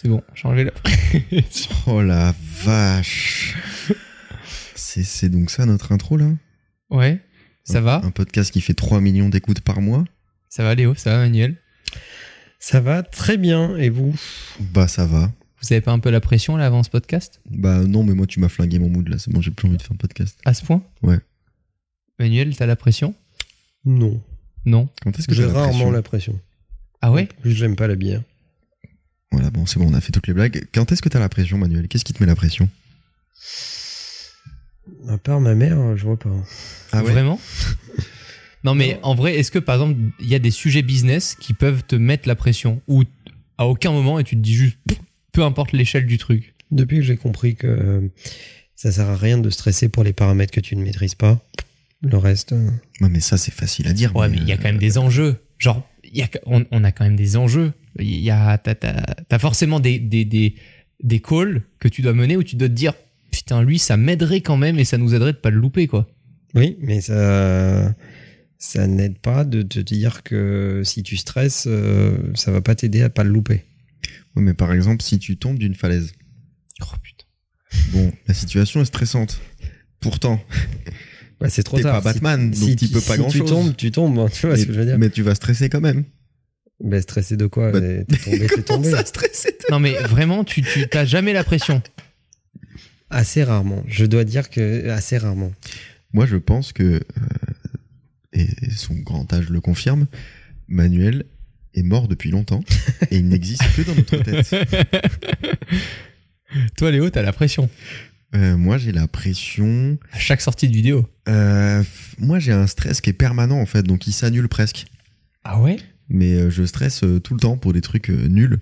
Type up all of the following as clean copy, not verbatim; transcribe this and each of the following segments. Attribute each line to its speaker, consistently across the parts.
Speaker 1: c'est bon, j'ai enlevé la pression.
Speaker 2: Oh la vache. C'est donc ça notre intro là ?
Speaker 1: Ouais, ça va ?
Speaker 2: Un podcast qui fait 3 millions d'écoutes par mois ?
Speaker 1: Ça va Léo, ça va Manuel ?
Speaker 3: Ça va très bien, et vous ?
Speaker 2: Bah ça va.
Speaker 1: Vous avez pas un peu la pression là avant ce podcast ?
Speaker 2: Bah non, mais moi tu m'as flingué mon mood là, c'est bon, j'ai plus envie de faire un podcast.
Speaker 1: À ce point ?
Speaker 2: Ouais.
Speaker 1: Manuel, t'as la pression ?
Speaker 3: Non.
Speaker 1: Non.
Speaker 2: Quand est-ce que
Speaker 3: J'ai
Speaker 2: t'as la
Speaker 3: rarement
Speaker 2: pression ?
Speaker 3: la pression.
Speaker 1: Ah ouais ?
Speaker 3: Juste, j'aime pas la bière.
Speaker 2: Voilà, bon c'est bon, on a fait toutes les blagues. Quand est-ce que t'as la pression, Manuel ? Qu'est-ce qui te met la pression ?
Speaker 3: À part ma mère, je vois pas.
Speaker 2: Ah ouais ?
Speaker 1: Vraiment ? Non mais en vrai, est-ce que par exemple, il y a des sujets business qui peuvent te mettre la pression ou à aucun moment et tu te dis juste peu importe l'échelle du truc ?
Speaker 3: Depuis que j'ai compris que ça sert à rien de stresser pour les paramètres que tu ne maîtrises pas, le reste...
Speaker 2: Ouais, mais ça c'est facile à dire.
Speaker 1: Ouais, mais il y a quand même des enjeux. Genre, on a quand même des enjeux. T'as forcément des calls que tu dois mener où tu dois te dire putain, lui, ça m'aiderait quand même et ça nous aiderait de pas le louper, quoi.
Speaker 3: Oui, mais ça n'aide pas de te dire que si tu stresses, ça va pas t'aider à pas le louper.
Speaker 2: Ouais, mais par exemple, si tu tombes d'une falaise.
Speaker 1: Oh putain.
Speaker 2: Bon, la situation est stressante. Pourtant,
Speaker 3: Bah, c'est trop
Speaker 2: t'es
Speaker 3: tard.
Speaker 2: pas Batman, donc tu peux pas grand-chose.
Speaker 3: tu tombes, hein, tu vois ce que je veux dire.
Speaker 2: Mais tu vas stresser quand même.
Speaker 3: Bah, stressé de quoi ?
Speaker 2: Bah,
Speaker 3: T'es tombé.
Speaker 2: Ça stresser.
Speaker 1: Non, mais vraiment, tu t'as jamais la pression.
Speaker 3: Assez rarement. Je dois dire que assez rarement.
Speaker 2: Moi, je pense que, et son grand âge le confirme, Manuel est mort depuis longtemps et il n'existe que dans notre tête.
Speaker 1: Toi, Léo, t'as la pression.
Speaker 2: Moi, j'ai la pression.
Speaker 1: À chaque sortie de vidéo.
Speaker 2: Moi, j'ai un stress qui est permanent en fait, donc il s'annule presque.
Speaker 1: Ah ouais ?
Speaker 2: Mais je stresse tout le temps pour des trucs nuls.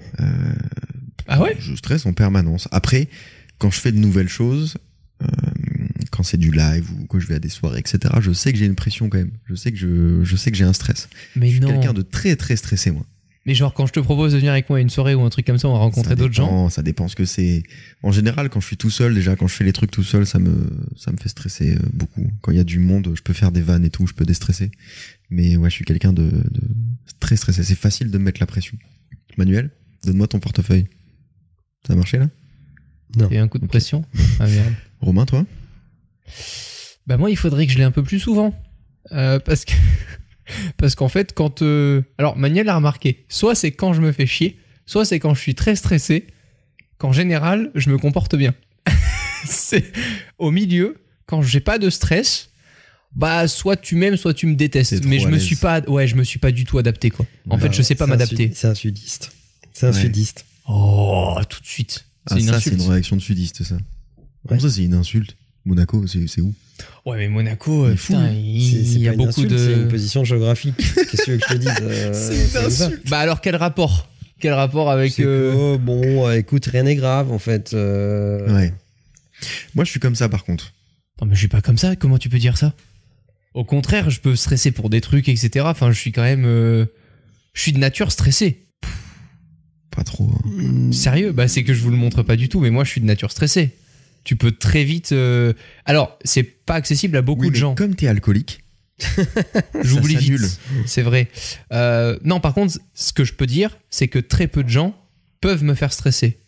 Speaker 1: Ah ouais ?
Speaker 2: Je stresse en permanence. Après, quand je fais de nouvelles choses, quand c'est du live ou que je vais à des soirées, etc., je sais que j'ai une pression quand même. Je sais que j'ai un stress.
Speaker 1: Mais
Speaker 2: Je suis
Speaker 1: non.
Speaker 2: quelqu'un de très très stressé, moi.
Speaker 1: Mais genre, quand je te propose de venir avec moi à une soirée ou un truc comme ça, on va rencontrer d'autres gens.
Speaker 2: Ça dépend ce que c'est. En général, quand je suis tout seul, déjà, quand je fais les trucs tout seul, ça me fait stresser beaucoup. Quand il y a du monde, je peux faire des vannes et tout, je peux déstresser. Mais ouais, je suis quelqu'un de très stressé. C'est facile de me mettre la pression. Manuel, donne-moi ton portefeuille. Ça a marché là ?
Speaker 3: Non.
Speaker 1: Et un coup de pression. Ah merde.
Speaker 2: Romain, toi ?
Speaker 1: Bah moi, il faudrait que je l'ai un peu plus souvent. Parce qu'en fait, quand... Alors, Manuel a remarqué, soit c'est quand je me fais chier, soit c'est quand je suis très stressé, qu'en général, je me comporte bien. C'est au milieu, quand j'ai pas de stress, bah soit tu m'aimes, soit tu me détestes. Mais je me suis pas du tout adapté, quoi. En fait, je sais pas m'adapter.
Speaker 3: C'est un sudiste. C'est un sudiste.
Speaker 1: Oh, tout de suite. C'est une insulte.
Speaker 2: C'est une réaction de sudiste, ça. Comment ça, c'est une insulte ? Monaco, c'est où ?
Speaker 1: Ouais, mais Monaco,
Speaker 2: Il est fou.
Speaker 1: putain, il y a
Speaker 3: pas une
Speaker 1: beaucoup
Speaker 3: insulte,
Speaker 1: de...
Speaker 3: C'est une position géographique. Qu'est-ce que tu veux que je te dise
Speaker 2: C'est une
Speaker 3: comme ça.
Speaker 2: insulte.
Speaker 1: Bah alors, quel rapport avec...
Speaker 3: C'est que, bon, écoute, rien n'est grave, en fait.
Speaker 2: Ouais. Moi, je suis comme ça, par contre.
Speaker 1: Non, mais je suis pas comme ça, comment tu peux dire ça ? Au contraire, je peux stresser pour des trucs, etc. Enfin, je suis quand même... Je suis de nature stressé.
Speaker 2: Pas trop. Hein.
Speaker 1: Sérieux ? Bah c'est que je vous le montre pas du tout, mais moi je suis de nature stressée. Tu peux très vite... Alors, c'est pas accessible à beaucoup
Speaker 2: Oui,
Speaker 1: de
Speaker 2: mais
Speaker 1: gens.
Speaker 2: comme t'es alcoolique,
Speaker 1: J'oublie
Speaker 2: ça s'annule.
Speaker 1: vite. C'est vrai. Non, par contre, ce que je peux dire, c'est que très peu de gens peuvent me faire stresser.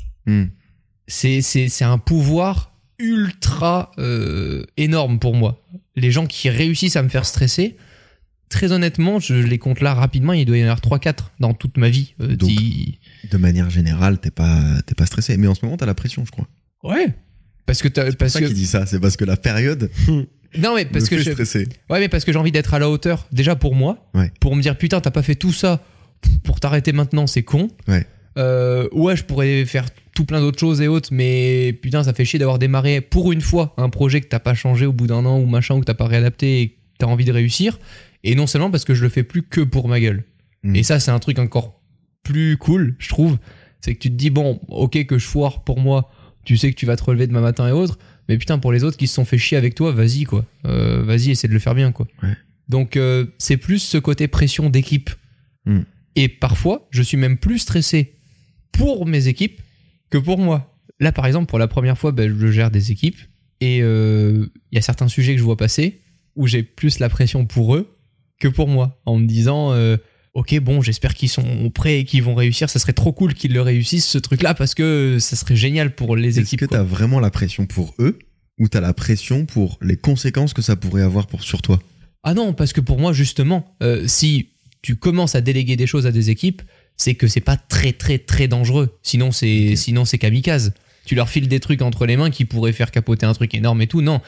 Speaker 1: C'est un pouvoir ultra énorme pour moi. Les gens qui réussissent à me faire stresser, très honnêtement, je les compte là rapidement, il doit y en avoir 3-4 dans toute ma vie.
Speaker 2: Donc, de manière générale, t'es pas stressé. Mais en ce moment, t'as la pression, je crois.
Speaker 1: Ouais. Parce que
Speaker 2: C'est ça qui dit ça, c'est parce que la période
Speaker 1: Non, mais parce
Speaker 2: me
Speaker 1: que
Speaker 2: fait stresser.
Speaker 1: Ouais, mais parce que j'ai envie d'être à la hauteur, déjà pour moi,
Speaker 2: Ouais.
Speaker 1: pour me dire putain, t'as pas fait tout ça pour t'arrêter maintenant, c'est con.
Speaker 2: Ouais.
Speaker 1: Ouais, je pourrais faire tout plein d'autres choses et autres, mais putain, ça fait chier d'avoir démarré pour une fois un projet que t'as pas changé au bout d'un an ou machin, ou que t'as pas réadapté et que t'as envie de réussir. Et non seulement parce que je le fais plus que pour ma gueule. Et ça, c'est un truc encore plus cool, je trouve. C'est que tu te dis, bon, ok, que je foire pour moi, tu sais que tu vas te relever demain matin et autres, mais putain, pour les autres qui se sont fait chier avec toi, vas-y, quoi. Vas-y, essaie de le faire bien, quoi.
Speaker 2: Ouais.
Speaker 1: Donc, c'est plus ce côté pression d'équipe. Et parfois, je suis même plus stressé pour mes équipes que pour moi. Là, par exemple, pour la première fois, je gère des équipes et il y a certains sujets que je vois passer où j'ai plus la pression pour eux que pour moi, en me disant ok, bon, j'espère qu'ils sont prêts et qu'ils vont réussir. Ça serait trop cool qu'ils le réussissent, ce truc-là, parce que ça serait génial pour les
Speaker 2: Est-ce
Speaker 1: équipes.
Speaker 2: que t'as vraiment la pression pour eux ou t'as la pression pour les conséquences que ça pourrait avoir sur toi?
Speaker 1: Ah non, parce que pour moi, justement, si tu commences à déléguer des choses à des équipes, c'est que c'est pas très très très dangereux. Sinon c'est kamikaze. Tu leur files des trucs entre les mains qui pourraient faire capoter un truc énorme et tout. Non,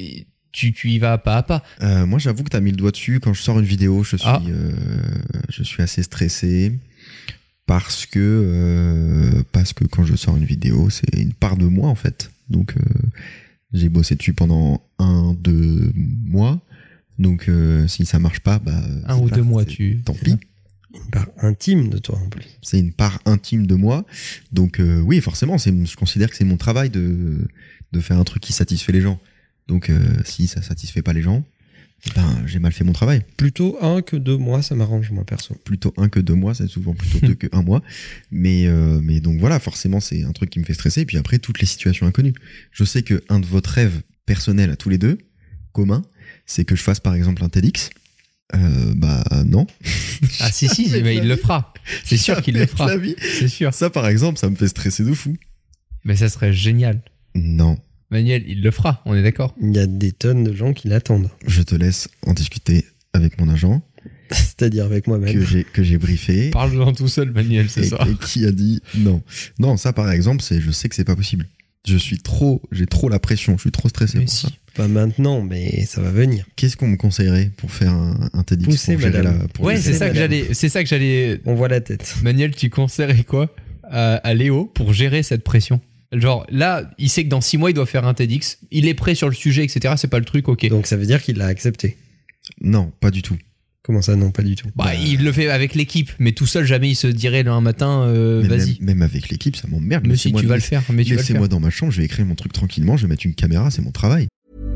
Speaker 1: tu y vas pas à pas.
Speaker 2: Moi, j'avoue que t'as mis le doigt dessus. Quand je sors une vidéo, je suis assez stressé parce que quand je sors une vidéo, c'est une part de moi en fait. Donc j'ai bossé dessus pendant 1-2 mois. Donc si ça marche pas, bah
Speaker 1: 1 ou 2 mois,
Speaker 2: tant pis.
Speaker 3: Une part intime de toi en plus.
Speaker 2: C'est une part intime de moi. Donc oui, forcément, je considère que c'est mon travail de faire un truc qui satisfait les gens. Donc si ça satisfait pas les gens, ben j'ai mal fait mon travail.
Speaker 3: Plutôt 1 que 2 mois, ça m'arrange moi perso.
Speaker 2: Plutôt 1 que 2 mois, c'est souvent plutôt 2 que 1 mois. Mais donc voilà, forcément c'est un truc qui me fait stresser. Et puis après, toutes les situations inconnues. Je sais que un de votre rêve personnel à tous les deux, commun, c'est que je fasse par exemple un TEDx. Bah non.
Speaker 1: Ah si, mais il le fera. C'est sûr qu'il le fera. C'est sûr.
Speaker 2: Ça par exemple, ça me fait stresser de fou.
Speaker 1: Mais ça serait génial.
Speaker 2: Non.
Speaker 1: Manuel, il le fera, on est d'accord.
Speaker 3: Il y a des tonnes de gens qui l'attendent.
Speaker 2: Je te laisse en discuter avec mon agent.
Speaker 3: C'est-à-dire avec moi-même.
Speaker 2: Que j'ai briefé.
Speaker 1: Parle-en tout seul, Manuel, c'est ça.
Speaker 2: Et qui a dit non. Non, ça par exemple, je sais que c'est pas possible. J'ai trop la pression, je suis trop stressé pour ça.
Speaker 3: Pas maintenant, mais ça va venir.
Speaker 2: Qu'est-ce qu'on me conseillerait pour faire un TEDx?
Speaker 3: Pousser, madame.
Speaker 1: C'est ça que j'allais.
Speaker 3: On voit la tête.
Speaker 1: Manuel, tu conseillerais quoi à Léo pour gérer cette pression? Genre là, il sait que dans 6 mois, il doit faire un TEDx. Il est prêt sur le sujet, etc. C'est pas le truc, ok.
Speaker 3: Donc ça veut dire qu'il l'a accepté?
Speaker 2: Non, pas du tout.
Speaker 3: Comment ça, non, pas du tout?
Speaker 1: Bah, il le fait avec l'équipe, mais tout seul, jamais il se dirait là un matin, vas-y.
Speaker 2: Même avec l'équipe, ça m'emmerde.
Speaker 1: Mais si, tu vas le faire.
Speaker 2: Laissez-moi dans ma chambre, je vais écrire mon truc tranquillement, je vais mettre une caméra, c'est mon travail.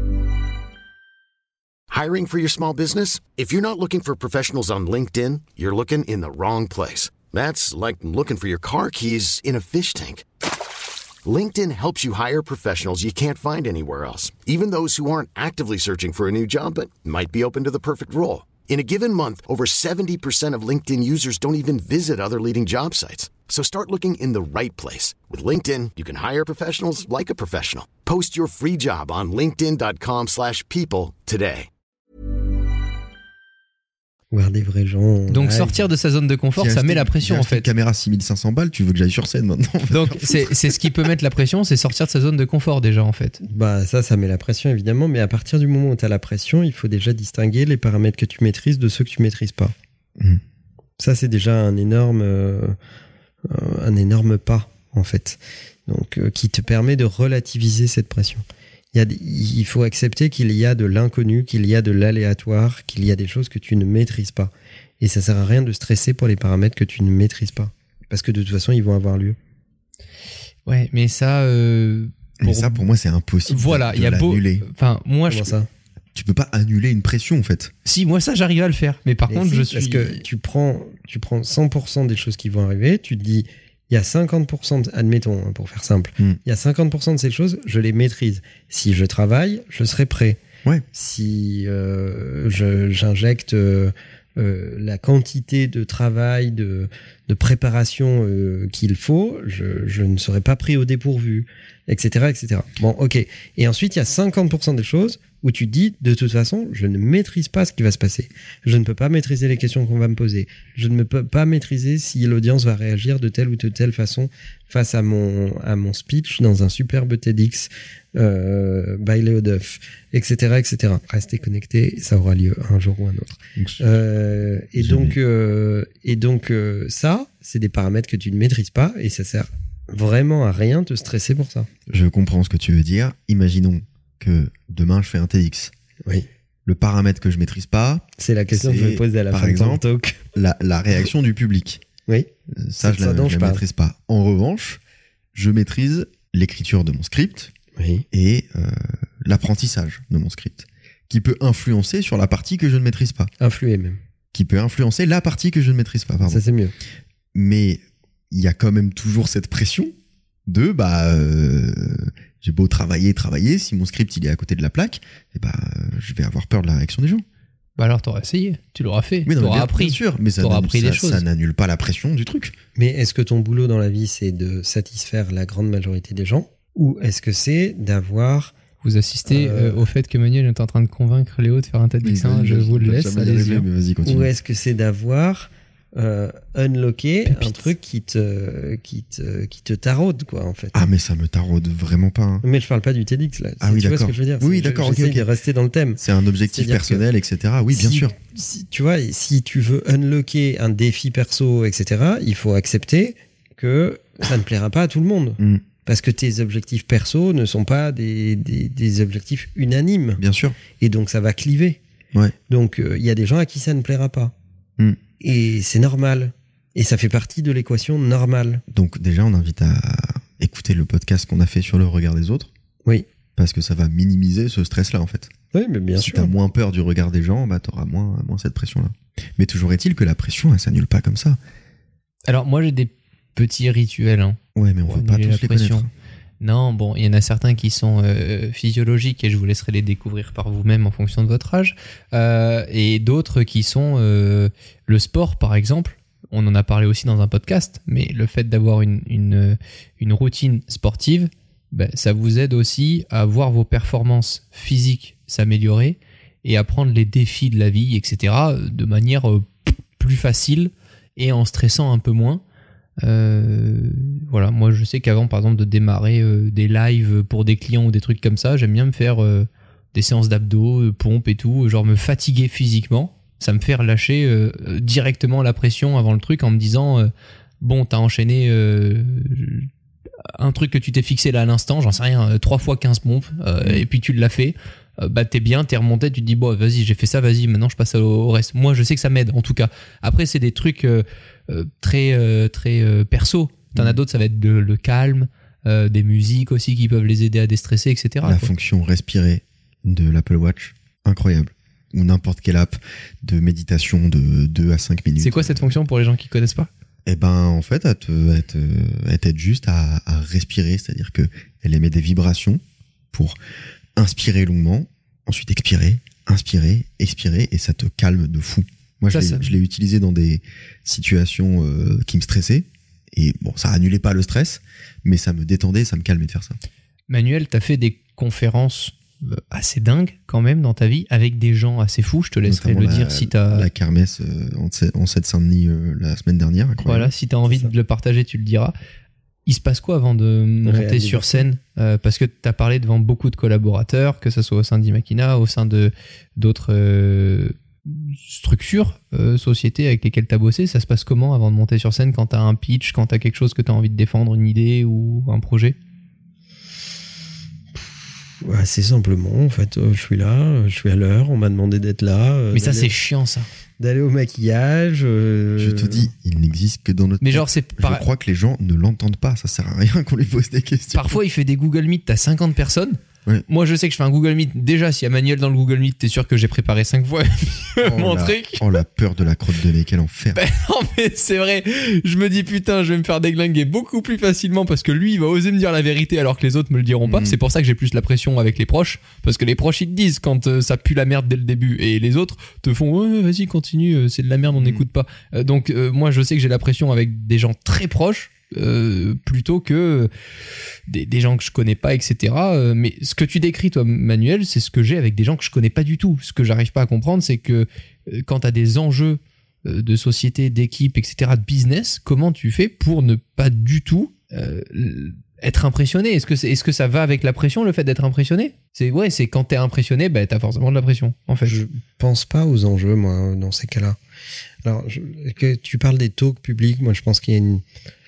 Speaker 4: Hiring for your small business? If you're not looking for professionals on LinkedIn, you're looking in the wrong place. That's like looking for your car keys in a fish tank. LinkedIn helps you hire professionals you can't find anywhere else, even those who aren't actively searching for a new job but might be open to the perfect role. In a given month, over 70% of LinkedIn users don't even visit other leading job sites. So start looking in the right place. With LinkedIn, you can hire professionals like a professional. Post your free job on linkedin.com/people today.
Speaker 3: Voir des vrais gens.
Speaker 1: Donc sortir de sa zone de confort, ça met la pression en fait.
Speaker 2: Une caméra 6500 balles, tu veux que j'aille sur scène maintenant?
Speaker 1: Donc c'est ce qui peut mettre la pression, c'est sortir de sa zone de confort déjà en fait.
Speaker 3: Bah ça met la pression évidemment, mais à partir du moment où tu as la pression, il faut déjà distinguer les paramètres que tu maîtrises de ceux que tu maîtrises pas. Ça c'est déjà un énorme pas en fait. Donc qui te permet de relativiser cette pression. Il faut accepter qu'il y a de l'inconnu, qu'il y a de l'aléatoire, qu'il y a des choses que tu ne maîtrises pas. Et ça sert à rien de stresser pour les paramètres que tu ne maîtrises pas. Parce que de toute façon, ils vont avoir lieu.
Speaker 1: Ouais, mais ça...
Speaker 2: pour moi, c'est impossible
Speaker 1: voilà,
Speaker 2: de l'annuler.
Speaker 1: Enfin, moi,
Speaker 3: Comment ça?
Speaker 2: Tu peux pas annuler une pression, en fait.
Speaker 1: Si, moi, ça, j'arrive à le faire. Mais par contre, je suis...
Speaker 3: Parce que tu prends 100% des choses qui vont arriver, tu te dis... Il y a 50%, admettons, pour faire simple, il y a 50% de ces choses, je les maîtrise. Si je travaille, je serai prêt.
Speaker 2: Ouais.
Speaker 3: Si j'injecte la quantité de travail, de préparation qu'il faut, je ne serai pas pris au dépourvu, etc., etc. Bon, ok. Et ensuite, il y a 50% des choses où tu te dis, de toute façon, je ne maîtrise pas ce qui va se passer. Je ne peux pas maîtriser les questions qu'on va me poser. Je ne peux pas maîtriser si l'audience va réagir de telle ou de telle façon face à mon speech dans un superbe TEDx by Léo Duff, etc., etc. Restez connectés, ça aura lieu un jour ou un autre. Donc, ça, c'est des paramètres que tu ne maîtrises pas et ça sert vraiment à rien de te stresser pour ça.
Speaker 2: Je comprends ce que tu veux dire. Imaginons que demain je fais un TEDx.
Speaker 3: Oui.
Speaker 2: Le paramètre que je maîtrise pas,
Speaker 3: c'est la question que je vais poser à la fin
Speaker 2: exemple,
Speaker 3: de ton talk.
Speaker 2: La réaction du public.
Speaker 3: Oui.
Speaker 2: Ça, je la maîtrise pas. En revanche, je maîtrise l'écriture de mon script et l'apprentissage de mon script, qui peut influencer sur la partie que je ne maîtrise pas.
Speaker 3: Influer même.
Speaker 2: Qui peut influencer la partie que je ne maîtrise pas. Pardon.
Speaker 3: Ça, c'est mieux.
Speaker 2: Mais il y a quand même toujours cette pression de j'ai beau travailler, si mon script il est à côté de la plaque, je vais avoir peur de la réaction des gens.
Speaker 1: Bah alors t'auras essayé, tu l'auras fait,
Speaker 2: Oui, non, mais
Speaker 1: t'auras appris.
Speaker 2: bien sûr, mais ça
Speaker 1: T'auras appris des choses.
Speaker 2: ça n'annule pas la pression du truc.
Speaker 3: Mais est-ce que ton boulot dans la vie, c'est de satisfaire la grande majorité des gens, ou est-ce que c'est d'avoir...
Speaker 1: Vous assistez au fait que Manuel est en train de convaitre Léo de faire un TEDx, je vous le laisse, allez-y.
Speaker 2: Mais vas-y, continue.
Speaker 3: Ou est-ce que c'est d'avoir unlocké un truc qui te taraude, quoi, en fait.
Speaker 2: Ah, mais ça me taraude vraiment pas. Hein.
Speaker 3: Mais je parle pas du TEDx, là.
Speaker 2: Ah oui,
Speaker 3: tu vois ce
Speaker 2: d'accord.
Speaker 3: que je veux dire?
Speaker 2: Oui, d'accord, ok,
Speaker 3: J'essaie
Speaker 2: ok.
Speaker 3: de rester dans le thème.
Speaker 2: C'est un objectif
Speaker 3: C'est-à-dire
Speaker 2: personnel, etc. Oui, bien
Speaker 3: si-
Speaker 2: sûr.
Speaker 3: Tu vois, si tu veux unlocker un défi perso, etc., il faut accepter que ça ne plaira pas à tout le monde.
Speaker 2: Mm.
Speaker 3: Parce que tes objectifs perso ne sont pas des objectifs unanimes.
Speaker 2: Bien sûr.
Speaker 3: Et donc, ça va cliver.
Speaker 2: Ouais.
Speaker 3: Donc, il y a des gens à qui ça ne plaira pas.
Speaker 2: Mm.
Speaker 3: Et c'est normal. Et ça fait partie de l'équation normale.
Speaker 2: Donc déjà, on invite à écouter le podcast qu'on a fait sur le regard des autres.
Speaker 3: Oui.
Speaker 2: Parce que ça va minimiser ce stress-là, en fait.
Speaker 3: Oui, mais bien
Speaker 2: Si
Speaker 3: sûr.
Speaker 2: t'as moins peur du regard des gens, bah t'auras moins cette pression-là. Mais toujours est-il que la pression, elle s'annule pas comme ça.
Speaker 1: Alors moi j'ai des petits rituels. Hein.
Speaker 2: Ouais, mais on
Speaker 1: Pour
Speaker 2: veut pas
Speaker 1: annuler
Speaker 2: tous
Speaker 1: la
Speaker 2: les
Speaker 1: pression.
Speaker 2: connaître.
Speaker 1: Non, bon, il y en a certains qui sont physiologiques et je vous laisserai les découvrir par vous-même en fonction de votre âge. Et d'autres qui sont le sport, par exemple. On en a parlé aussi dans un podcast, mais le fait d'avoir une routine sportive, ben, ça vous aide aussi à voir vos performances physiques s'améliorer et à prendre les défis de la vie, etc., de manière plus facile et en stressant un peu moins. Voilà, moi je sais qu'avant par exemple de démarrer des lives pour des clients ou des trucs comme ça, j'aime bien me faire des séances d'abdos, pompes et tout, genre me fatiguer physiquement, ça me fait relâcher directement la pression avant le truc en me disant bon t'as enchaîné un truc que tu t'es fixé là à l'instant, j'en sais rien, 3 fois 15 pompes et puis tu l'as fait, bah t'es bien, t'es remonté, tu te dis bon vas-y j'ai fait ça, vas-y maintenant je passe au reste. Moi je sais que ça m'aide en tout cas. Après c'est des trucs très perso. T'en as d'autres, ça va être le calme, des musiques aussi qui peuvent les aider à déstresser, etc.
Speaker 2: La
Speaker 1: quoi.
Speaker 2: fonction respirer de l'Apple Watch, incroyable. Ou n'importe quelle app de méditation de 2 à 5 minutes.
Speaker 1: C'est quoi cette fonction pour les gens qui connaissent pas?
Speaker 2: Eh ben, en fait, elle t'aide juste à respirer, c'est-à-dire que elle émet des vibrations pour inspirer longuement, ensuite expirer, inspirer, expirer, et ça te calme de fou. Moi,
Speaker 1: Ça,
Speaker 2: je l'ai utilisé dans des situations qui me stressaient, et bon, ça annulait pas le stress, mais ça me détendait, ça me calmait de faire ça.
Speaker 1: Manuel, t'as fait des conférences assez dingues quand même dans ta vie avec des gens assez fous. Je te laisserai
Speaker 2: Notamment
Speaker 1: le dire si t'as.
Speaker 2: La kermesse en Seine-Saint-Denis la semaine dernière, incroyable.
Speaker 1: Voilà, si t'as envie de le partager, tu le diras. Il se passe quoi avant de monter sur scène? Parce que t'as parlé devant beaucoup de collaborateurs, que ce soit au sein d'Imakina, au sein de d'autres structures, sociétés avec lesquelles t'as bossé. Ça se passe comment avant de monter sur scène quand t'as un pitch, quand t'as quelque chose que t'as envie de défendre, une idée ou un projet?
Speaker 3: Assez simplement, en fait, je suis là, je suis à l'heure, on m'a demandé d'être là.
Speaker 1: Mais ça, c'est chiant, ça.
Speaker 3: D'aller au maquillage.
Speaker 2: Je te dis, il n'existe que dans notre
Speaker 1: Mais
Speaker 2: tête.
Speaker 1: genre, c'est
Speaker 2: Je crois que les gens ne l'entendent pas, ça sert à rien qu'on lui pose des questions.
Speaker 1: Parfois, il fait des Google Meet, t'as 50 personnes.
Speaker 2: Ouais.
Speaker 1: Moi, je sais que je fais un Google Meet. Déjà, s'il y a Manuel dans le Google Meet, t'es sûr que j'ai préparé 5 fois mon truc.
Speaker 2: Oh, la peur de la crotte de nez, quel enfer.
Speaker 1: Ben non, mais c'est vrai. Je me dis, putain, je vais me faire déglinguer beaucoup plus facilement parce que lui, il va oser me dire la vérité alors que les autres me le diront pas. C'est pour ça que j'ai plus la pression avec les proches. Parce que les proches, ils te disent quand ça pue la merde dès le début. Et les autres te font, ouais, vas-y, continue, c'est de la merde, on n'écoute pas. Donc, moi, je sais que j'ai la pression avec des gens très proches. Plutôt que des gens que je connais pas, etc. Mais ce que tu décris, toi, Manuel, c'est ce que j'ai avec des gens que je connais pas du tout. Ce que j'arrive pas à comprendre, c'est que quand tu as des enjeux de société, d'équipe, etc., de business, comment tu fais pour ne pas du tout être impressionné? Est-ce que ça va avec la pression, le fait d'être impressionné? C'est quand t'es impressionné, bah, t'as forcément de la pression, en fait.
Speaker 3: Je pense pas aux enjeux, moi, dans ces cas-là. Alors, que tu parles des talks publics, moi, je pense qu'il y a une...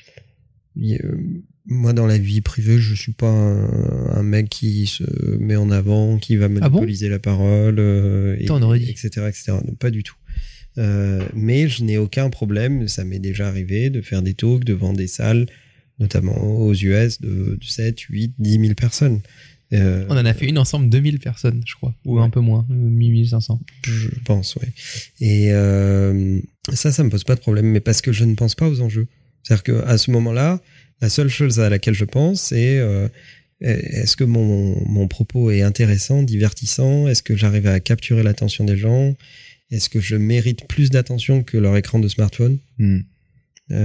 Speaker 3: moi, dans la vie privée, je suis pas un mec qui se met en avant, qui va monopoliser la parole,
Speaker 1: T'en aurais dit.
Speaker 3: etc., etc. Non, pas du tout. Mais je n'ai aucun problème, ça m'est déjà arrivé de faire des talks devant des salles, notamment aux US, de 7, 8, 10 000 personnes.
Speaker 1: On en a fait une ensemble, 2000 personnes, je crois, ou un peu moins, 1500.
Speaker 3: Je pense, oui. Et ça me pose pas de problème, mais parce que je ne pense pas aux enjeux. C'est-à-dire qu'à ce moment-là, la seule chose à laquelle je pense, c'est est-ce que mon propos est intéressant, divertissant? Est-ce que j'arrive à capturer l'attention des gens? est-ce que je mérite plus d'attention que leur écran de smartphone? Et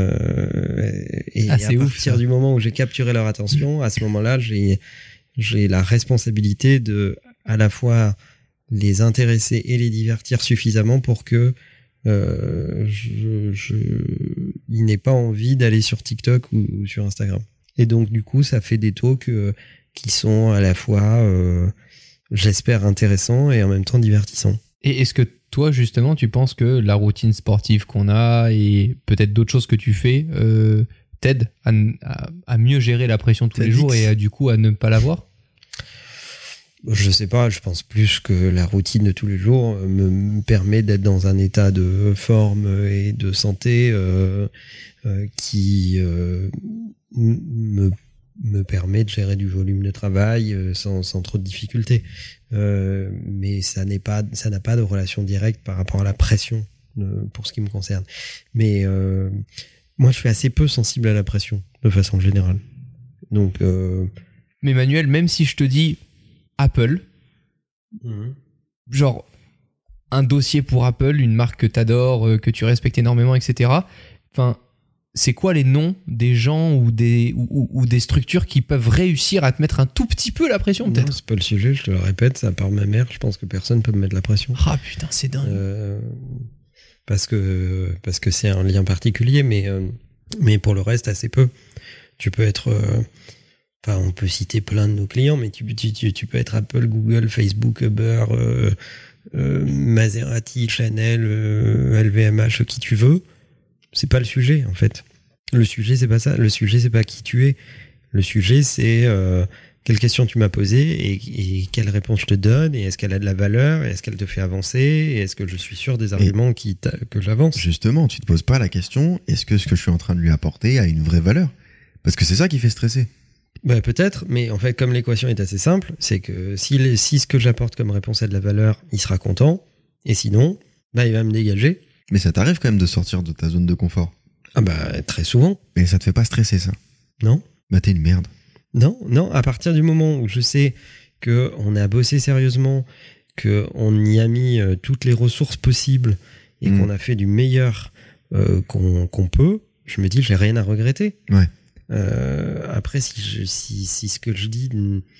Speaker 3: à
Speaker 1: c'est ouf,
Speaker 3: partir
Speaker 1: ça.
Speaker 3: du moment où j'ai capturé leur attention, à ce moment-là, j'ai la responsabilité de à la fois les intéresser et les divertir suffisamment pour que il n'ait pas envie d'aller sur TikTok ou sur Instagram. Et donc du coup, ça fait des talks qui sont à la fois, j'espère, intéressants et en même temps divertissants.
Speaker 1: Et est-ce que toi, justement, tu penses que la routine sportive qu'on a et peut-être d'autres choses que tu fais t'aident à mieux gérer la pression tous les jours et du coup à ne pas l'avoir?
Speaker 3: Je sais pas, je pense plus que la routine de tous les jours me permet d'être dans un état de forme et de santé qui me permet de gérer du volume de travail sans trop de difficultés. Mais ça n'a pas de relation directe par rapport à la pression pour ce qui me concerne. Mais moi, je suis assez peu sensible à la pression de façon générale. Donc,
Speaker 1: Mais Manuel, même si je te dis Apple, genre un dossier pour Apple, une marque que t'adores, que tu respectes énormément, etc. Enfin, c'est quoi les noms des gens ou des structures qui peuvent réussir à te mettre un tout petit peu la pression,
Speaker 3: non,
Speaker 1: peut-être?
Speaker 3: c'est pas le sujet, je te le répète, à part ma mère, je pense que personne peut me mettre la pression.
Speaker 1: Ah putain, c'est dingue.
Speaker 3: Parce que c'est un lien particulier, mais pour le reste, assez peu. Tu peux être... Enfin, on peut citer plein de nos clients, mais tu peux être Apple, Google, Facebook, Uber, Maserati, Chanel, LVMH, qui tu veux. C'est pas le sujet, en fait. Le sujet, c'est pas ça. Le sujet, c'est pas qui tu es. Le sujet, c'est quelle question tu m'as posée et quelle réponse je te donne, et est-ce qu'elle a de la valeur, et est-ce qu'elle te fait avancer, et est-ce que je suis sûr des arguments que j'avance.
Speaker 2: Justement, tu te poses pas la question, est-ce que ce que je suis en train de lui apporter a une vraie valeur? Parce que c'est ça qui fait stresser.
Speaker 3: Bah, peut-être, mais en fait, comme l'équation est assez simple, c'est que si ce que j'apporte comme réponse a de la valeur, il sera content, et sinon, bah, il va me dégager.
Speaker 2: Mais ça t'arrive quand même de sortir de ta zone de confort.
Speaker 3: Ah bah, très souvent.
Speaker 2: Mais ça te fait pas stresser, ça?
Speaker 3: Non?
Speaker 2: Bah t'es une merde.
Speaker 3: Non, à partir du moment où je sais qu'on a bossé sérieusement, qu'on y a mis toutes les ressources possibles, et qu'on a fait du meilleur qu'on peut, je me dis, j'ai rien à regretter.
Speaker 2: Ouais.
Speaker 3: Après, si ce que je dis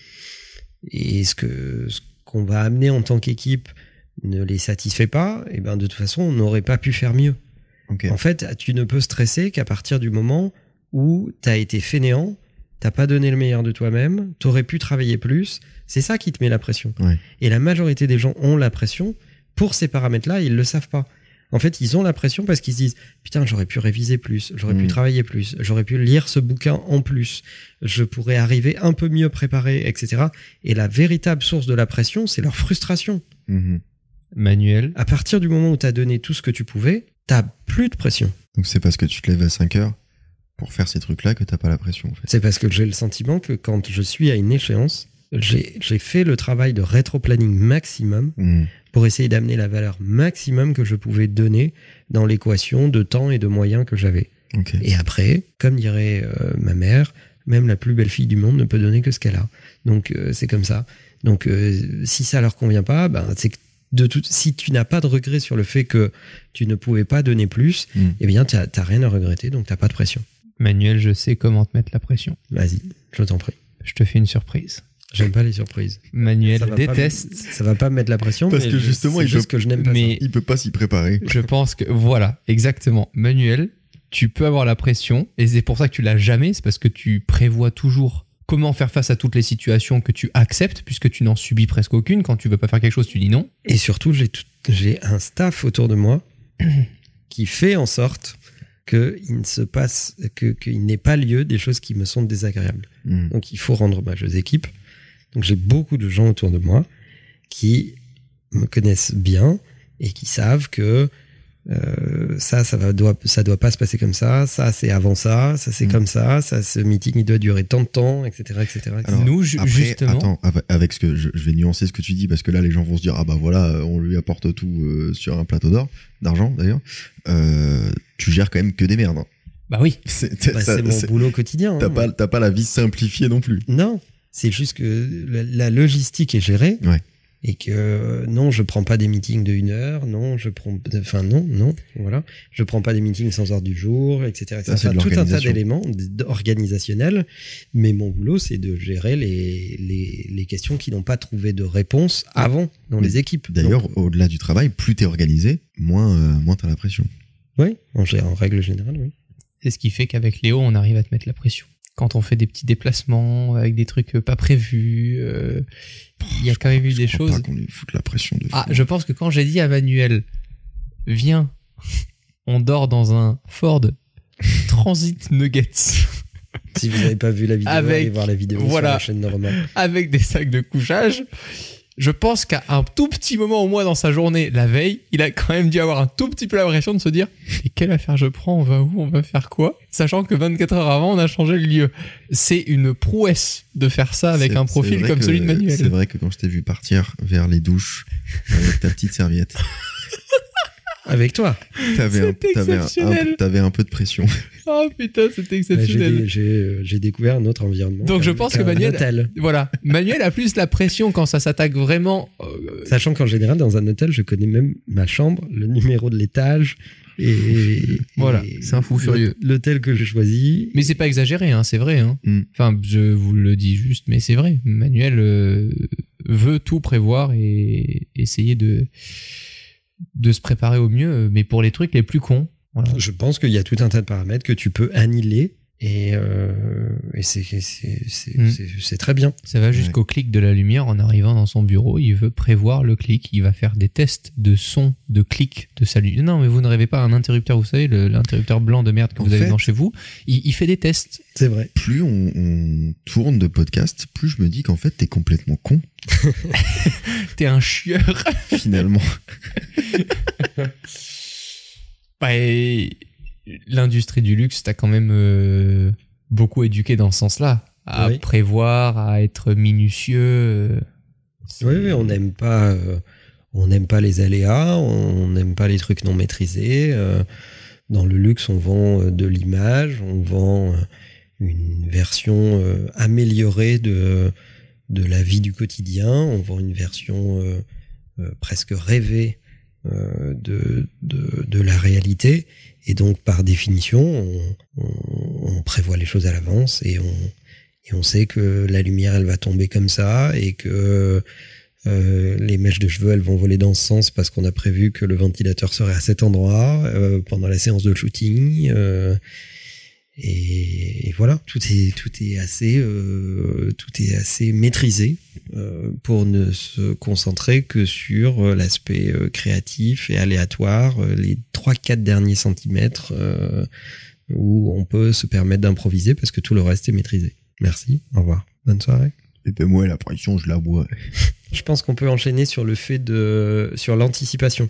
Speaker 3: et ce qu'on va amener en tant qu'équipe ne les satisfait pas, et ben de toute façon, on n'aurait pas pu faire mieux.
Speaker 2: Okay.
Speaker 3: En fait, tu ne peux stresser qu'à partir du moment où t'as été fainéant, t'as pas donné le meilleur de toi-même, t'aurais pu travailler plus. C'est ça qui te met la pression.
Speaker 2: Ouais.
Speaker 3: Et la majorité des gens ont la pression pour ces paramètres-là, ils le savent pas. En fait, ils ont la pression parce qu'ils se disent « Putain, j'aurais pu réviser plus, j'aurais pu travailler plus, j'aurais pu lire ce bouquin en plus, je pourrais arriver un peu mieux préparé, etc. » Et la véritable source de la pression, c'est leur frustration.
Speaker 1: Manuel.
Speaker 3: À partir du moment où t'as donné tout ce que tu pouvais, t'as plus de pression.
Speaker 2: Donc c'est parce que tu te lèves à 5 heures pour faire ces trucs-là que t'as pas la pression, en fait.
Speaker 3: C'est parce que j'ai le sentiment que quand je suis à une échéance, j'ai fait le travail de rétro-planning maximum pour essayer d'amener la valeur maximum que je pouvais donner dans l'équation de temps et de moyens que j'avais.
Speaker 2: Okay.
Speaker 3: Et après, comme dirait ma mère, même la plus belle fille du monde ne peut donner que ce qu'elle a. Donc c'est comme ça. Donc si ça leur convient pas, ben c'est que si tu n'as pas de regret sur le fait que tu ne pouvais pas donner plus, eh bien t'as rien à regretter, donc t'as pas de pression.
Speaker 1: Manuel, je sais comment te mettre la pression.
Speaker 3: Vas-y, je t'en prie.
Speaker 1: Je te fais une surprise.
Speaker 3: J'aime pas les surprises.
Speaker 1: Manuel
Speaker 3: Ça va
Speaker 1: déteste.
Speaker 3: ça va pas me mettre la pression,
Speaker 2: Parce
Speaker 3: mais
Speaker 2: que justement,
Speaker 3: c'est juste que je n'aime pas
Speaker 1: mais-
Speaker 2: Il peut pas s'y préparer.
Speaker 1: Je pense que, voilà, exactement. Manuel, tu peux avoir la pression, et c'est pour ça que tu l'as jamais, c'est parce que tu prévois toujours comment faire face à toutes les situations que tu acceptes, puisque tu n'en subis presque aucune. Quand tu veux pas faire quelque chose, tu dis non.
Speaker 3: Et surtout, j'ai un staff autour de moi qui fait en sorte qu'il ne se passe, qu'il n'ait pas lieu des choses qui me sont désagréables. Donc il faut rendre hommage aux équipes. Donc j'ai beaucoup de gens autour de moi qui me connaissent bien et qui savent que ça doit pas se passer comme ça c'est avant ça c'est comme ça, ce meeting il doit durer tant de temps, etc.
Speaker 2: Alors,
Speaker 1: Nous,
Speaker 2: après,
Speaker 1: justement.
Speaker 2: attends, avec ce que je vais nuancer ce que tu dis, parce que là les gens vont se dire ah bah voilà, on lui apporte tout sur un plateau d'argent d'ailleurs. Tu gères quand même que des merdes.
Speaker 1: Bah oui.
Speaker 2: C'est
Speaker 3: mon boulot quotidien.
Speaker 2: T'as pas la vie simplifiée non plus.
Speaker 3: Non, c'est juste que la logistique est gérée.
Speaker 2: Ouais.
Speaker 3: et que non, je prends pas des meetings de 1 heure, non, je prends pas des meetings sans ordre du jour, etc.
Speaker 2: Ça, c'est de
Speaker 3: tout un tas
Speaker 2: l'organisation.
Speaker 3: d'éléments organisationnels, mais mon boulot, c'est de gérer les questions qui n'ont pas trouvé de réponse avant dans les équipes.
Speaker 2: D'ailleurs,
Speaker 3: Donc,
Speaker 2: au-delà du travail, plus t'es organisé, moins t'as la pression.
Speaker 3: oui, en règle générale, oui.
Speaker 1: C'est ce qui fait qu'avec Léo, on arrive à te mettre la pression. Quand on fait des petits déplacements avec des trucs pas prévus, il y a quand même eu des
Speaker 2: Je crois
Speaker 1: choses.
Speaker 2: pas qu'on lui foute la pression de fou.
Speaker 1: Ah, je pense que quand j'ai dit à Manuel, viens, on dort dans un Ford Transit Nuggets
Speaker 3: Si vous n'avez pas vu la vidéo,
Speaker 1: Avec-
Speaker 3: allez voir la vidéo
Speaker 1: voilà.
Speaker 3: sur la chaîne de Romain.
Speaker 1: avec des sacs de couchage, je pense qu'à un tout petit moment au moins dans sa journée, la veille, il a quand même dû avoir un tout petit peu l'impression de se dire mais quelle affaire je prends, on va où, on va faire quoi, sachant que 24 heures avant, on a changé le lieu. C'est une prouesse de faire ça avec
Speaker 2: C'est-
Speaker 1: un
Speaker 2: c'est
Speaker 1: profil
Speaker 2: vrai
Speaker 1: comme
Speaker 2: que-
Speaker 1: celui de Manuel.
Speaker 2: C'est vrai que quand je t'ai vu partir vers les douches avec ta petite serviette,
Speaker 3: Avec toi.
Speaker 2: t'avais un peu de pression.
Speaker 1: Oh putain, c'était exceptionnel.
Speaker 3: J'ai découvert un autre environnement.
Speaker 1: Donc je pense que
Speaker 3: Un
Speaker 1: Manuel-
Speaker 3: hôtel.
Speaker 1: Voilà, Manuel a plus la pression quand ça s'attaque vraiment.
Speaker 3: Sachant qu'en général, dans un hôtel, je connais même ma chambre, le numéro de l'étage et
Speaker 1: Voilà, c'est un fou furieux.
Speaker 3: L'hôtel que j'ai choisi.
Speaker 1: Mais c'est pas exagéré, hein, c'est vrai. Hein.
Speaker 2: Mm.
Speaker 1: Enfin, je vous le dis juste, mais c'est vrai. Manuel veut tout prévoir et essayer de se préparer au mieux, mais pour les trucs les plus cons. Voilà.
Speaker 3: Je pense qu'il y a tout un tas de paramètres que tu peux annihiler et c'est très bien.
Speaker 1: Ça va jusqu'au clic de la lumière en arrivant dans son bureau. Il veut prévoir le clic. Il va faire des tests de son, de clic de sa lumière. Non, mais vous ne rêvez pas un interrupteur, vous savez, l'interrupteur blanc de merde que
Speaker 2: En
Speaker 1: vous avez
Speaker 2: fait-
Speaker 1: dans chez vous. Il fait des tests.
Speaker 3: C'est vrai.
Speaker 2: Plus on tourne de podcast, plus je me dis qu'en fait t'es complètement con
Speaker 1: T'es un chieur.
Speaker 2: finalement.
Speaker 1: Bah, et l'industrie du luxe t'a quand même beaucoup éduqué dans ce sens-là. À
Speaker 3: Oui.
Speaker 1: prévoir, à être minutieux.
Speaker 3: Oui, on n'aime pas les aléas, on n'aime pas les trucs non maîtrisés. Dans le luxe, on vend de l'image, on vend une version améliorée de la vie du quotidien, on vend une version presque rêvée de la réalité. Et donc, par définition, on prévoit les choses à l'avance et on sait que la lumière, elle va tomber comme ça et que les mèches de cheveux, elles vont voler dans ce sens parce qu'on a prévu que le ventilateur serait à cet endroit pendant la séance de shooting. Et voilà, tout est assez maîtrisé pour ne se concentrer que sur l'aspect créatif et aléatoire, les 3-4 derniers centimètres où on peut se permettre d'improviser parce que tout le reste est maîtrisé. Merci, au revoir, bonne soirée.
Speaker 2: Et ben moi la pression je la bois.
Speaker 3: Je pense qu'on peut enchaîner sur sur l'anticipation.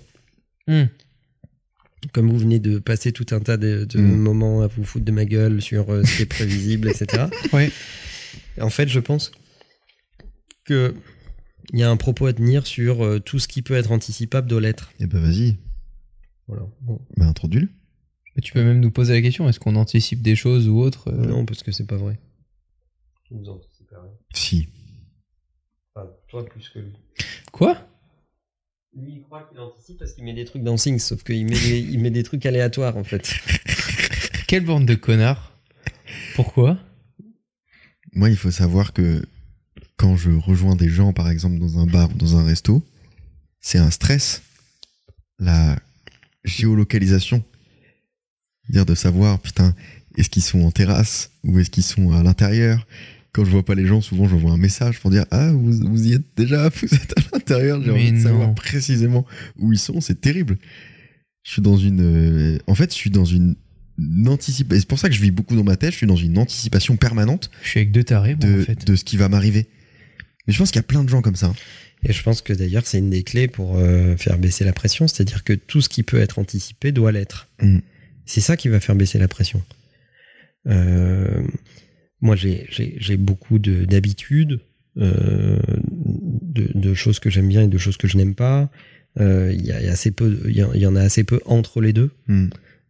Speaker 3: Comme vous venez de passer tout un tas de moments à vous foutre de ma gueule sur ce qui est prévisible, etc.
Speaker 1: Ouais.
Speaker 3: En fait, je pense que il y a un propos à tenir sur tout ce qui peut être anticipable doit l'être.
Speaker 2: Et ben vas-y,
Speaker 3: Voilà. Bon.
Speaker 2: bah introduis-le.
Speaker 1: Et tu peux même nous poser la question, est-ce qu'on anticipe des choses ou autres
Speaker 3: Non, parce que c'est pas vrai. Vous anticipez rien.
Speaker 2: Si.
Speaker 3: Enfin, toi plus que lui.
Speaker 1: Quoi?
Speaker 3: Lui, il croit qu'il anticipe parce qu'il met des trucs dans Things, sauf qu'il met des trucs aléatoires, en fait.
Speaker 1: Quelle bande de connards. Pourquoi?
Speaker 2: Moi il faut savoir que quand je rejoins des gens par exemple dans un bar ou dans un resto, c'est un stress. La géolocalisation. Dire de savoir, putain, est-ce qu'ils sont en terrasse ou est-ce qu'ils sont à l'intérieur? Quand je vois pas les gens, souvent j'envoie un message pour dire ah vous y êtes déjà, vous êtes à l'intérieur. J'ai
Speaker 1: Mais
Speaker 2: envie de savoir
Speaker 1: non.
Speaker 2: précisément où ils sont. C'est terrible. Je suis dans une, en fait, je suis dans une anticipation. C'est pour ça que je vis beaucoup dans ma tête. Je suis dans une anticipation permanente
Speaker 1: Je suis avec deux tarés, moi, en fait.
Speaker 2: de ce qui va m'arriver. Mais je pense qu'il y a plein de gens comme ça.
Speaker 3: Et je pense que d'ailleurs, c'est une des clés pour faire baisser la pression, c'est-à-dire que tout ce qui peut être anticipé doit l'être.
Speaker 2: Mm.
Speaker 3: C'est ça qui va faire baisser la pression. Moi, j'ai beaucoup d'habitudes, de choses que j'aime bien et de choses que je n'aime pas. Il y en a assez peu entre les deux.
Speaker 2: Mm.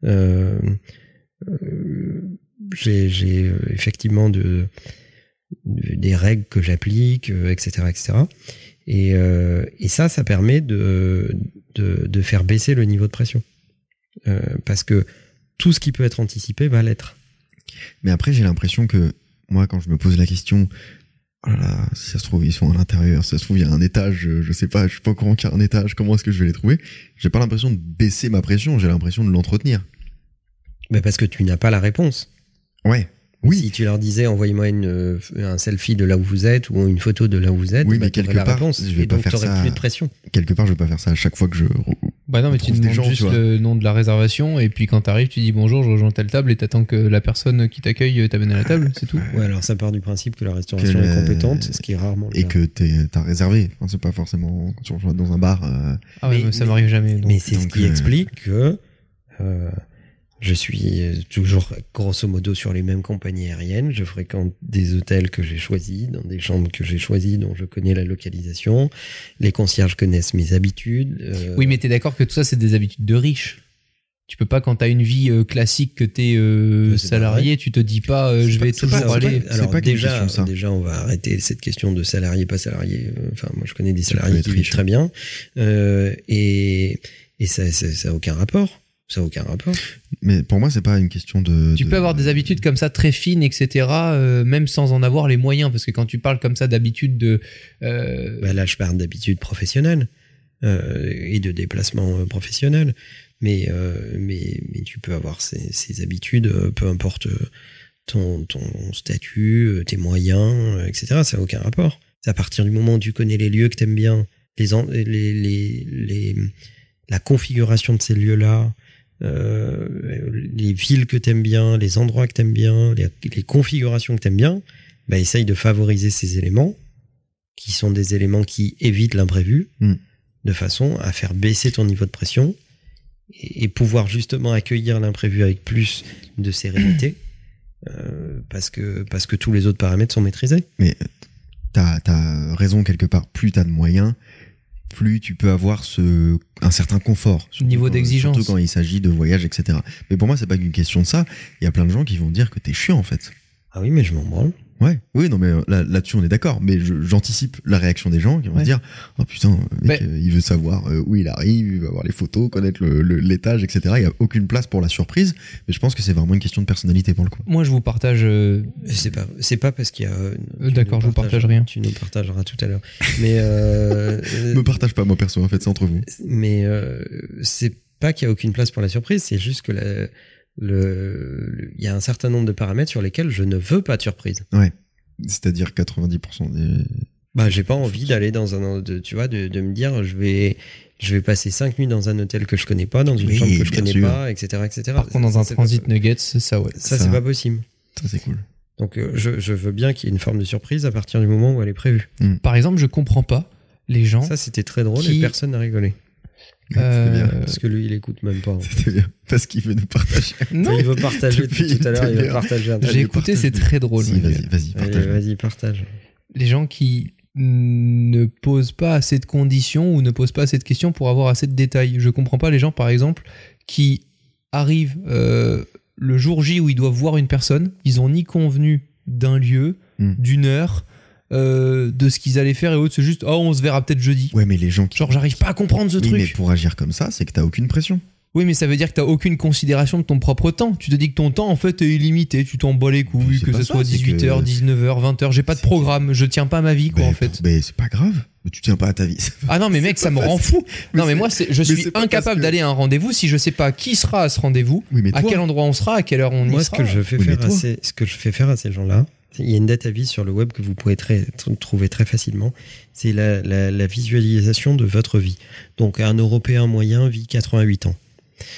Speaker 3: J'ai effectivement des règles que j'applique, etc., etc. Et ça permet de faire baisser le niveau de pression. Parce que tout ce qui peut être anticipé va l'être.
Speaker 2: Mais après, j'ai l'impression que moi, quand je me pose la question, oh là là, si ça se trouve, ils sont à l'intérieur, si ça se trouve, il y a un étage, je sais pas, je suis pas au courant qu'il y a un étage, comment est-ce que je vais les trouver? J'ai pas l'impression de baisser ma pression, j'ai l'impression de l'entretenir.
Speaker 3: Mais parce que tu n'as pas la réponse.
Speaker 2: Ouais. Oui.
Speaker 3: Si tu leur disais, envoyez-moi un selfie de là où vous êtes ou une photo de là où vous êtes,
Speaker 2: oui, mais quelque
Speaker 3: la
Speaker 2: part,
Speaker 3: réponse.
Speaker 2: je vais
Speaker 3: et
Speaker 2: pas
Speaker 3: donc,
Speaker 2: faire
Speaker 3: t'aurais
Speaker 2: ça.
Speaker 3: plus de pression.
Speaker 2: Quelque part, je vais pas faire ça à chaque fois que je.
Speaker 1: Bah non, mais tu
Speaker 2: trouve des
Speaker 1: demandes
Speaker 2: gens,
Speaker 1: juste
Speaker 2: tu vois.
Speaker 1: le nom de la réservation et puis quand t'arrives, tu dis bonjour, je rejoins telle table et t'attends que la personne qui t'accueille t'amène à la table, c'est tout.
Speaker 3: Ouais, alors ça part du principe que la restauration est compétente, ce qui est rarement le
Speaker 2: Et
Speaker 3: cas.
Speaker 2: que t'as réservé. Enfin, c'est pas forcément quand tu rejoins dans un bar.
Speaker 1: Ah ouais,
Speaker 3: Mais-
Speaker 1: ça m'arrive jamais. donc.
Speaker 3: Mais c'est ce
Speaker 2: donc,
Speaker 3: qui explique que je suis toujours grosso modo sur les mêmes compagnies aériennes. Je fréquente des hôtels que j'ai choisis, dans des chambres que j'ai choisies, dont je connais la localisation. Les concierges connaissent mes habitudes.
Speaker 1: Oui, mais t'es d'accord que tout ça, c'est des habitudes de riches. Tu peux pas, quand t'as une vie classique, que t'es
Speaker 3: c'est
Speaker 1: salarié, tu te dis pas, je vais
Speaker 2: c'est pas-
Speaker 1: toujours
Speaker 2: c'est
Speaker 1: aller.
Speaker 2: pas-
Speaker 3: Alors
Speaker 2: qu'une
Speaker 3: déjà,
Speaker 2: question, ça.
Speaker 3: déjà, on va arrêter cette question de salarié, pas salarié. Enfin, moi, je connais des
Speaker 2: Tu peux
Speaker 3: salariés
Speaker 2: être
Speaker 3: qui vivent
Speaker 2: riche.
Speaker 3: très bien. Et ça a aucun rapport. Ça a aucun rapport.
Speaker 2: Mais pour moi, c'est pas une question de.
Speaker 1: Tu peux avoir des habitudes comme ça très fines, etc., même sans en avoir les moyens. Parce que quand tu parles comme ça d'habitudes de...
Speaker 3: Bah là, je parle d'habitudes professionnelles et de déplacements professionnels. Mais tu peux avoir ces habitudes, peu importe ton statut, tes moyens, etc. Ça n'a aucun rapport. C'est à partir du moment où tu connais les lieux que t'aimes bien, la configuration de ces lieux-là, les villes que t'aimes bien, les endroits que t'aimes bien, les configurations que t'aimes bien, bah essaye de favoriser ces éléments qui sont des éléments qui évitent l'imprévu, de façon à faire baisser ton niveau de pression et pouvoir justement accueillir l'imprévu avec plus de sérénité, parce que tous les autres paramètres sont maîtrisés.
Speaker 2: Mais t'as raison quelque part. Plus t'as de moyens, plus tu peux avoir un certain confort. Surtout
Speaker 1: Niveau d'exigence.
Speaker 2: Surtout quand il s'agit de voyage, etc. Mais pour moi, c'est pas qu'une question de ça. Il y a plein de gens qui vont dire que t'es chiant, en fait.
Speaker 3: Ah oui, mais je m'en branle.
Speaker 2: Ouais, oui, non, mais là-dessus, on est d'accord. Mais j'anticipe la réaction des gens qui vont se dire, oh putain, mec, il veut savoir où il arrive, il veut avoir les photos, connaître l'étage, etc. Il y a aucune place pour la surprise. Mais je pense que c'est vraiment une question de personnalité pour le coup.
Speaker 1: Moi, je vous partage...
Speaker 3: C'est pas parce qu'il y a...
Speaker 1: D'accord, je vous partage rien.
Speaker 3: Tu nous partageras tout à l'heure. Mais...
Speaker 2: Me partage pas, moi, perso, en fait, c'est entre vous.
Speaker 3: Mais c'est pas qu'il y a aucune place pour la surprise, c'est juste que il y a un certain nombre de paramètres sur lesquels je ne veux pas de surprise.
Speaker 2: Ouais. C'est-à-dire 90% des...
Speaker 3: Bah, j'ai pas envie d'aller dans tu vois, de me dire, je vais passer 5 nuits dans un hôtel que je connais pas, dans une
Speaker 2: Oui,
Speaker 3: chambre que je
Speaker 2: bien
Speaker 3: connais
Speaker 2: sûr.
Speaker 3: pas, etc., etc.
Speaker 1: Par contre, dans un
Speaker 3: c'est
Speaker 1: transit
Speaker 3: pas-
Speaker 1: Nuggets, ça, ouais.
Speaker 3: ça, c'est pas possible.
Speaker 2: Ça, c'est cool.
Speaker 3: Donc, je veux bien qu'il y ait une forme de surprise à partir du moment où elle est prévue.
Speaker 1: Par exemple, je comprends pas les gens...
Speaker 3: Ça, c'était très drôle
Speaker 1: Qui-
Speaker 3: et personne n'a rigolé.
Speaker 2: C'était bien.
Speaker 3: Parce que lui, il écoute même pas. en fait.
Speaker 2: C'était bien. Parce qu'il veut nous partager.
Speaker 1: Non,
Speaker 3: Il veut partager
Speaker 2: Depuis
Speaker 3: tout à l'heure, il
Speaker 2: tout à
Speaker 3: veut
Speaker 2: l'heure.
Speaker 3: partager un truc.
Speaker 1: j'ai écouté, c'est très drôle.
Speaker 2: Si, vas-y,
Speaker 3: Allez,
Speaker 2: partage.
Speaker 3: vas-y, partage.
Speaker 1: Les gens qui ne posent pas assez de conditions ou ne posent pas assez de questions pour avoir assez de détails. Je comprends pas les gens, par exemple, qui arrivent le jour J où ils doivent voir une personne, ils ont ni convenu d'un lieu, d'une heure, de ce qu'ils allaient faire et autres, c'est juste, oh, on se verra peut-être jeudi.
Speaker 2: Ouais, mais les gens qui...
Speaker 1: Genre, j'arrive pas à comprendre ce
Speaker 2: Oui, mais
Speaker 1: truc.
Speaker 2: pour agir comme ça, c'est que t'as aucune pression.
Speaker 1: Oui, mais ça veut dire que t'as aucune considération de ton propre temps. Tu te dis que ton temps, en fait, est illimité. Tu t'en bats les couilles,
Speaker 2: C'est
Speaker 1: que
Speaker 2: pas
Speaker 1: ce
Speaker 2: ça,
Speaker 1: soit
Speaker 2: c'est
Speaker 1: 18h,
Speaker 2: que-
Speaker 1: 19h, 20h. J'ai pas de programme. Je tiens pas à ma vie, quoi,
Speaker 2: Mais
Speaker 1: en fait.
Speaker 2: Mais c'est pas grave. Mais tu tiens pas à ta vie.
Speaker 1: Ah non, mais mec, ça me rend fou. Non, mais moi, je suis
Speaker 2: c'est pas
Speaker 1: incapable
Speaker 2: parce que-
Speaker 1: d'aller à un rendez-vous si je sais pas qui sera à ce rendez-vous,
Speaker 2: Oui, mais
Speaker 1: à
Speaker 2: toi-
Speaker 1: quel endroit on sera, à quelle heure on y
Speaker 3: Moi, ce
Speaker 1: sera.
Speaker 3: que je fais
Speaker 2: Oui, mais
Speaker 3: faire
Speaker 2: toi
Speaker 3: à ces gens-là, il y a une database sur le web que vous pouvez trouver très facilement. C'est la visualisation de votre vie. Donc, un Européen moyen vit 88 ans.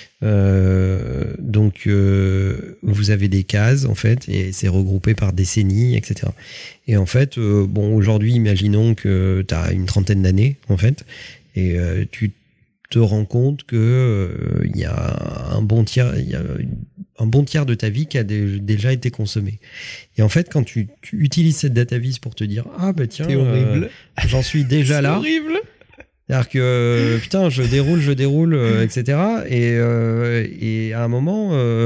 Speaker 3: Donc, vous avez des cases, en fait, et c'est regroupé par décennies, etc. Et en fait, bon, aujourd'hui, imaginons que tu as une trentaine d'années, en fait, et tu te rends compte que il y a un bon tiers de ta vie qui a déjà été consommé. Et en fait, quand tu utilises cette database pour te dire, ah bah tiens,
Speaker 1: C'est horrible.
Speaker 3: j'en suis déjà
Speaker 1: C'est
Speaker 3: là.
Speaker 1: horrible.
Speaker 3: C'est-à-dire que putain, je déroule, etc. Et à un moment,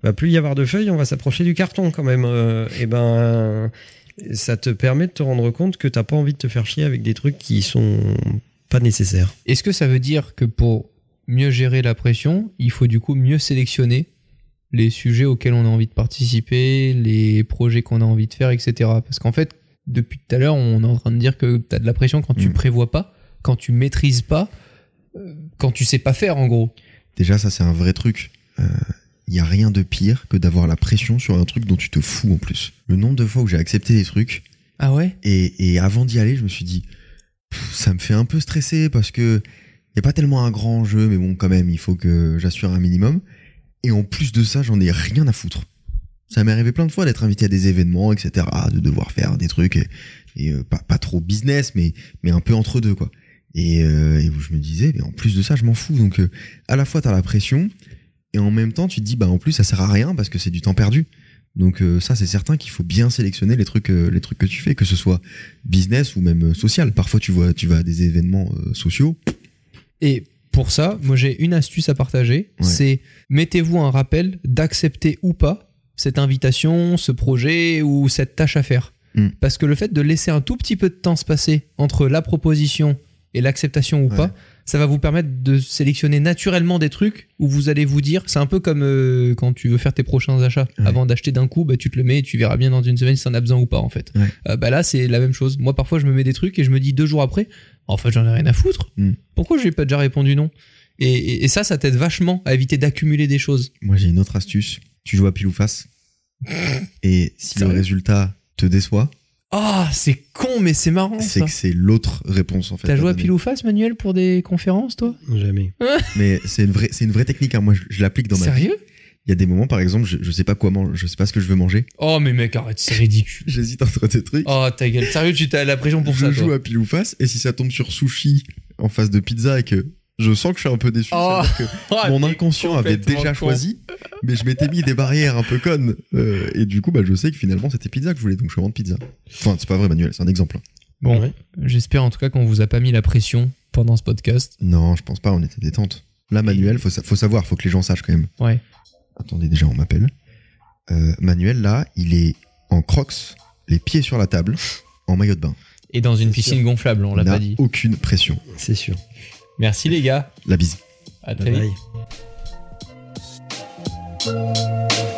Speaker 3: va plus y avoir de feuilles, on va s'approcher du carton quand même. Et ben, ça te permet de te rendre compte que t'as pas envie de te faire chier avec des trucs qui sont pas nécessaires.
Speaker 1: Est-ce que ça veut dire que pour mieux gérer la pression, il faut du coup mieux sélectionner les sujets auxquels on a envie de participer, les projets qu'on a envie de faire, etc. Parce qu'en fait, depuis tout à l'heure, on est en train de dire que t'as de la pression quand tu prévois pas, quand tu maîtrises pas, quand tu sais pas faire en gros.
Speaker 2: Déjà, ça c'est un vrai truc. Il y a rien de pire que d'avoir la pression sur un truc dont tu te fous en plus. Le nombre de fois où j'ai accepté des trucs.
Speaker 1: Ah ouais?
Speaker 2: Et avant d'y aller, je me suis dit, ça me fait un peu stresser parce que y a pas tellement un grand enjeu, mais bon, quand même, il faut que j'assure un minimum. Et en plus de ça, j'en ai rien à foutre. Ça m'est arrivé plein de fois d'être invité à des événements, etc., de devoir faire des trucs et pas trop business, mais un peu entre deux, quoi. Et où je me disais, mais en plus de ça, je m'en fous. Donc, à la fois, t'as la pression, et en même temps, tu te dis, bah, en plus, ça sert à rien parce que c'est du temps perdu. Donc, ça, c'est certain qu'il faut bien sélectionner les trucs que tu fais, que ce soit business ou même social. Parfois, tu vas à des événements sociaux.
Speaker 1: Et pour ça, moi, j'ai une astuce à partager.
Speaker 2: Ouais.
Speaker 1: C'est mettez-vous un rappel d'accepter ou pas cette invitation, ce projet ou cette tâche à faire. Parce que le fait de laisser un tout petit peu de temps se passer entre la proposition et l'acceptation ou pas, ça va vous permettre de sélectionner naturellement des trucs où vous allez vous dire, c'est un peu comme quand tu veux faire tes prochains achats. Avant d'acheter d'un coup, bah, tu te le mets et tu verras bien dans une semaine si t'en as besoin ou pas en fait. Bah là, c'est la même chose. Moi, parfois, je me mets des trucs et je me dis 2 jours après, en fait, j'en ai rien à foutre. Pourquoi je lui ai pas déjà répondu non? Et ça t'aide vachement à éviter d'accumuler des choses.
Speaker 2: Moi, j'ai une autre astuce. Tu joues à pile ou face. Et si le résultat te déçoit,
Speaker 1: Ah, c'est con, mais c'est marrant
Speaker 2: c'est
Speaker 1: ça.
Speaker 2: que c'est l'autre réponse en fait.
Speaker 1: T'as joué à
Speaker 2: donner.
Speaker 1: pile ou face, Manuel, pour des conférences, toi?
Speaker 3: Jamais.
Speaker 2: Mais c'est une vraie technique. Hein. Moi, je l'applique dans ma vie.
Speaker 1: Sérieux?
Speaker 2: Il y a des moments, par exemple, je sais pas quoi manger, je sais pas ce que je veux manger.
Speaker 1: Oh, mais mec, arrête, c'est ridicule.
Speaker 2: J'hésite entre des trucs.
Speaker 1: Oh, ta gueule. Sérieux, tu t'as la pression pour
Speaker 2: je
Speaker 1: ça,
Speaker 2: joue
Speaker 1: toi?
Speaker 2: à pile ou face, et si ça tombe sur sushi en face de pizza et que je sens que je suis un peu déçu,
Speaker 1: Oh.
Speaker 2: c'est-à-dire que mon inconscient avait déjà choisi, mais je m'étais mis des barrières un peu connes, et du coup, bah, je sais que finalement c'était pizza que je voulais, donc je commande pizza. Enfin, c'est pas vrai, Manuel, c'est un exemple. Hein.
Speaker 1: Bon,
Speaker 3: Ouais.
Speaker 1: j'espère en tout cas qu'on vous a pas mis la pression pendant ce podcast.
Speaker 2: Non, je pense pas, on était détente. Là, Manuel, faut savoir, faut que les gens sachent quand même.
Speaker 1: Ouais.
Speaker 2: Attendez, déjà, on m'appelle. Manuel, là, il est en crocs, les pieds sur la table, en maillot de bain.
Speaker 1: Et dans une
Speaker 3: C'est
Speaker 1: piscine
Speaker 3: sûr.
Speaker 1: gonflable, on l'a
Speaker 2: Il n'a
Speaker 1: pas dit.
Speaker 2: aucune pression.
Speaker 3: C'est sûr.
Speaker 1: Merci les gars.
Speaker 2: La bise.
Speaker 1: À très
Speaker 3: Bye
Speaker 1: vite.
Speaker 3: bye.